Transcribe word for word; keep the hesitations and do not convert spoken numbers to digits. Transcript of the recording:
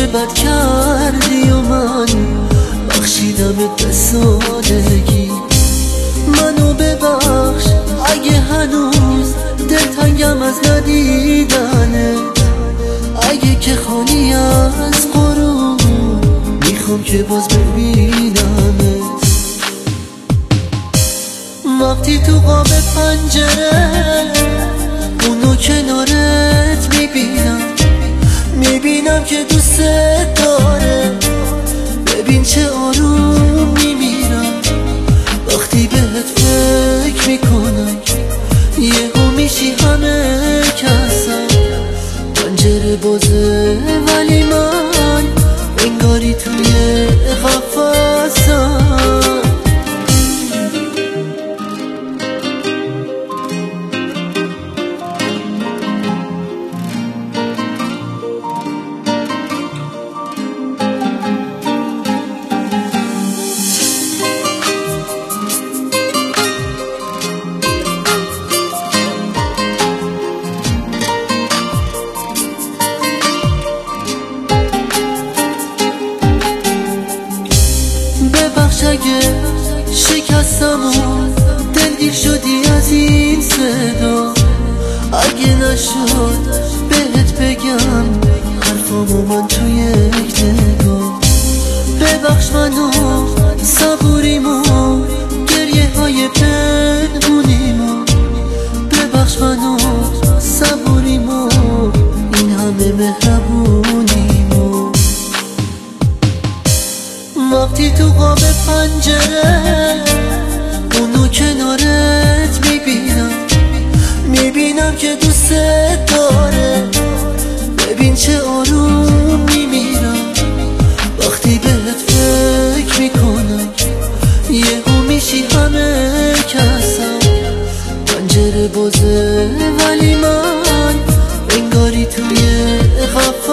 بد کردی و من بخشیدمت به سادگی. منو ببخش اگه هنوز دلتنگم از ندیدنه، اگه که خالی از غرور میخوام که باز ببینمت. وقتی تو قاب پنجره اونو کنارت میبینم، میبینم که دوست داره. ببین چه آروم میمیرم وقتی بهت فکر میکنم. یهو میشی همه کسم، پنجره بازه ولی من انگاری توی قفسم. ببخش اگه شکستم و دلگیر شدی از این صدا، اگه نشد بهت بگم حرفامو من توی یک نگاه. ببخش منو صبوریمو گریه های پنهونیمو، ببخش منو صبوریمو این همه مهربونیمو. وقتی تو قاب پنجره اونو کنارت میبینم، میبینم که دوست داره. ببین چه آروم میمیرم وقتی بهت فکر میکنم. یهو میشی همه کسم، پنجره بازه ولی من انگاری توی قفسم.